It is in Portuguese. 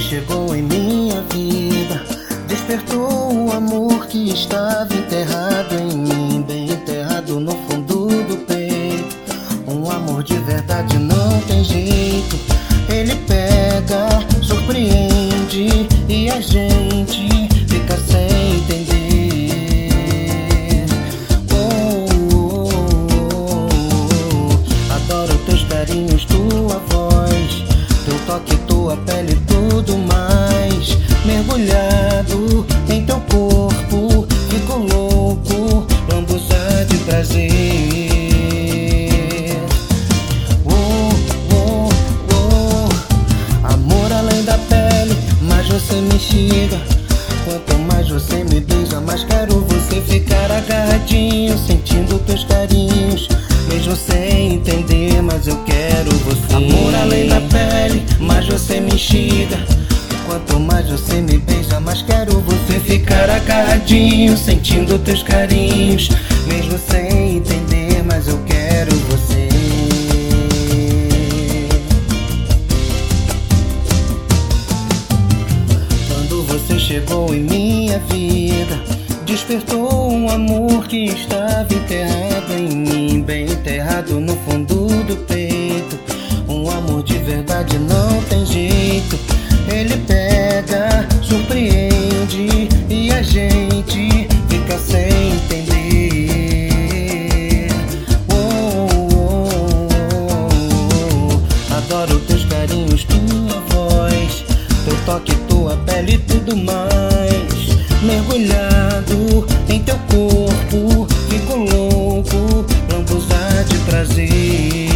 chegou em minha vida, despertou o amor que estava enterrado em mim, bem enterrado no fundo do peito. Um amor de verdade não tem jeito, ele pega, surpreende e a gente fica sem entender. Adoro teus carinhos, tua voz, teu toque, tua pele, tudo mais. Mergulhado em teu corpo, fico louco, lambuza de prazer. Amor além da pele, mais você me instiga. Quanto mais você me beija, mais quero você ficar agarradinho, sentindo teus carinhos, mesmo sem entender, mas eu quero você. Amor além da pele, mais você me instiga. Quanto mais você me beija, mais quero você ficar agarradinho, sentindo teus carinhos, mesmo sem entender, mas eu quero você. Quando você chegou em minha vida, despertou um amor que estava enterrado em mim, bem enterrado no fundo do peito. Um amor de verdade não tem jeito, ele pega, surpreende e a gente fica sem entender. Adoro teus carinhos, tua voz, teu toque, tua pele e tudo mais. Mergulhado em teu corpo, fico louco, lambuza de prazer.